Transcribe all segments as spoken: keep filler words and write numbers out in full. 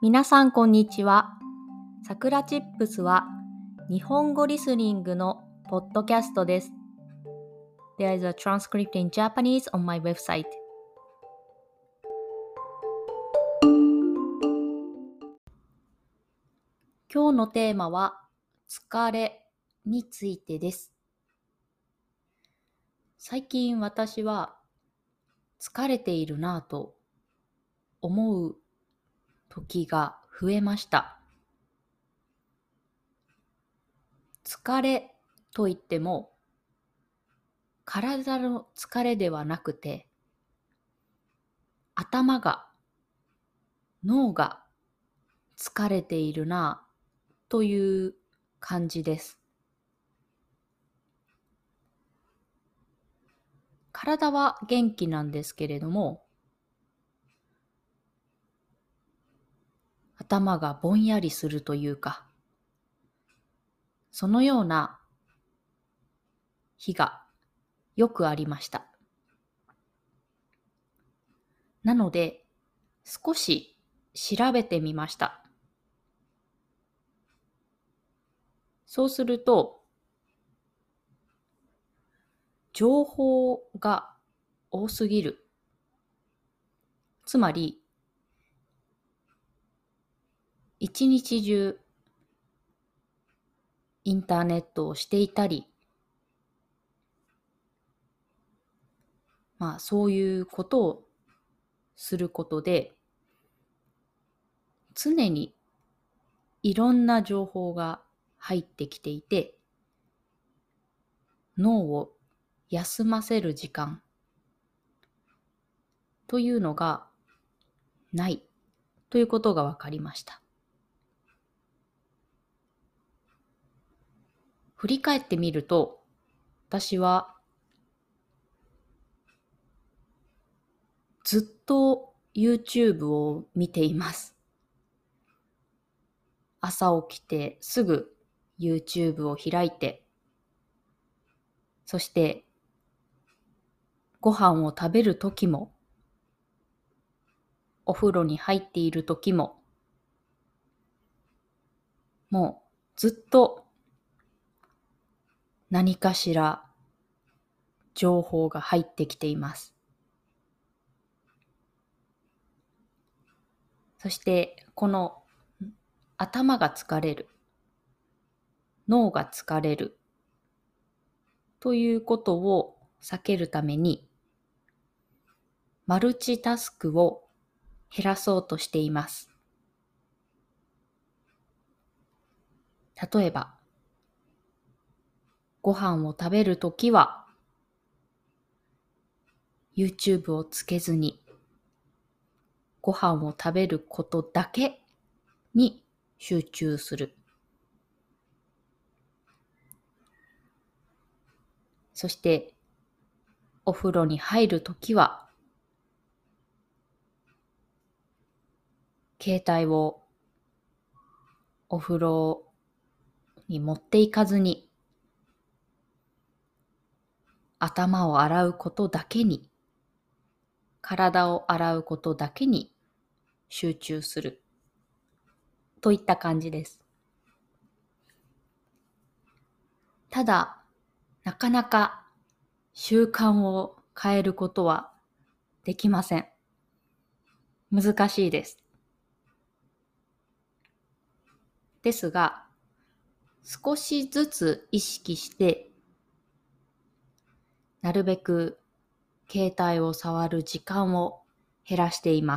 皆さんこんにちは。さくらチップスは日本語リスニングのポッドキャストです。There is a transcript in Japanese on my website. 今日のテーマは疲れについてです。最近私は疲れているなぁと思う時が増えました。疲れといっても体の疲れではなくて、頭が、脳が疲れているなという感じです。体は元気なんですけれども、頭がぼんやりするというか、そのような日がよくありました。なので、少し調べてみました。そうすると、情報が多すぎる。つまり、一日中インターネットをしていたり、まあそういうことをすることで、常にいろんな情報が入ってきていて、脳を休ませる時間というのがないということが分かりました。振り返ってみると、私はずっと YouTube を見ています。朝起きてすぐ YouTube を開いて、そしてご飯を食べるときも、お風呂に入っているときも、もうずっと何かしら情報が入ってきています。そしてこの頭が疲れる、脳が疲れるということを避けるために、マルチタスクを減らそうとしています。例えば、ご飯を食べるときは YouTube をつけずに、ご飯を食べることだけに集中する。そして、お風呂に入るときは、携帯をお風呂に持っていかずに、頭を洗うことだけに、体を洗うことだけに集中する。といった感じです。ただ、なかなか習慣を変えることはできません。難しいです。ですが、少しずつ意識して、なるべく携帯を触る時間を減らしています。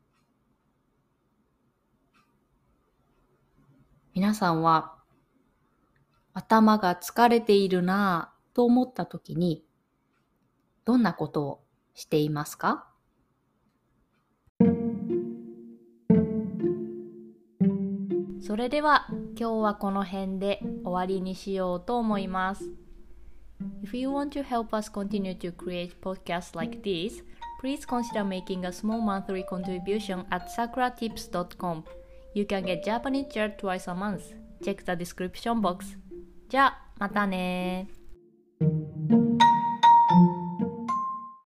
皆さんは頭が疲れているなぁと思ったときにどんなことをしていますか？それでは今日はこの辺で終わりにしようと思います。If you want to help us continue to create podcasts like this, please consider making a small monthly contribution at sakura tips dot com. You can get Japanese chat twice a month. Check the description box. じゃあ、またねー。